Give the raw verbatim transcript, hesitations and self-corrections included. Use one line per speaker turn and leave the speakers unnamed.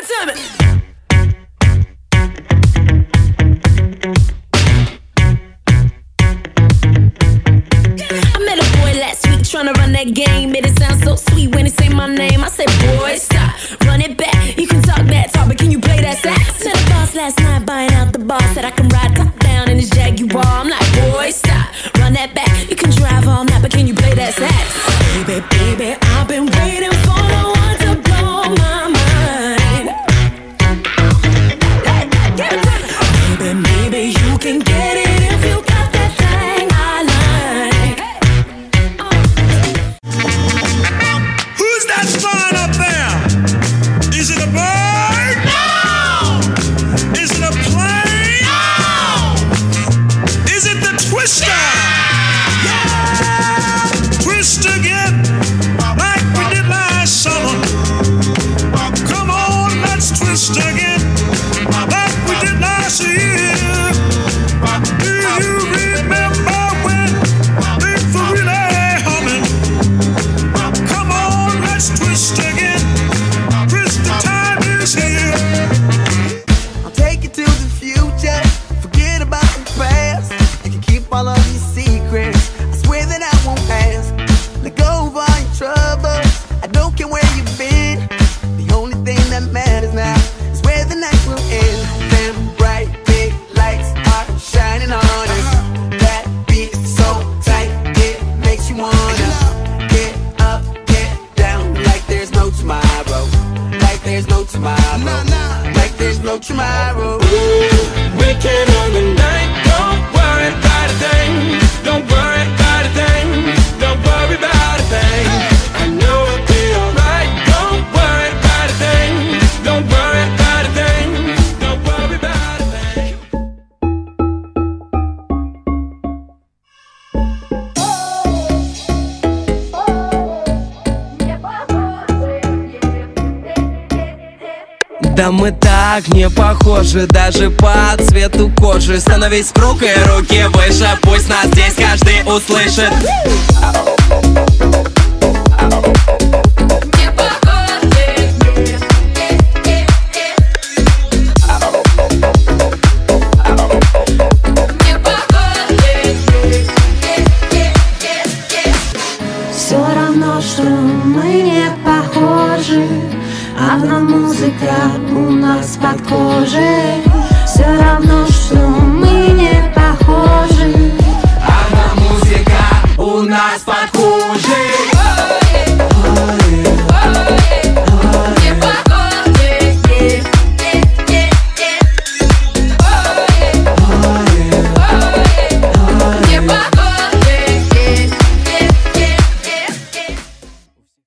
to me. I met a boy last week tryna run that game. Made it sound so sweet when he say my name. I said, boy, stop, run it back. You can talk that talk, but can you play that sax? To the boss last night buying out the bar. Said I can ride top down in his Jaguar. I'm like, boy, stop, run that back. You can drive all night, but can you play that sax? Baby, baby, I've been waiting for the one to blow my mind. Baby, maybe you can get it if you got that thing I like.
Who's that flying up there? Is it a bird?
No!
Is it a plane?
No!
Is it the Twister? Yeah! Twist again, like we did last summer. Come on, let's twist again, like we did last year. Do you remember when things were really humming? Come on, let's twist again. Twist, the time is here.
I'll take you to the future. Forget about the past. You can keep all of your secrets. I swear that I won't ask. Let go of all your troubles. I don't care where you've been. The only thing that matters now is where the night will end. Them bright big lights are shining on us. That beat is so tight, it makes you wanna get up, get down, like there's no tomorrow. Like there's no tomorrow. Like there's no tomorrow.
We can own the night. Don't worry about a thing. Don't worry about a thing. Don't worry about a thing. I know it'll be alright. Don't worry about a thing. Don't worry about a thing. Don't worry about a thing.
Да мы так не похожи, даже по цвету кожи. Становись рукой руки выше, пусть нас здесь каждый услышит.
Все равно, что мы не похожи. Одна музыка у нас под кожей. Все равно, что мы не похожи.
Одна музыка у нас под кожей.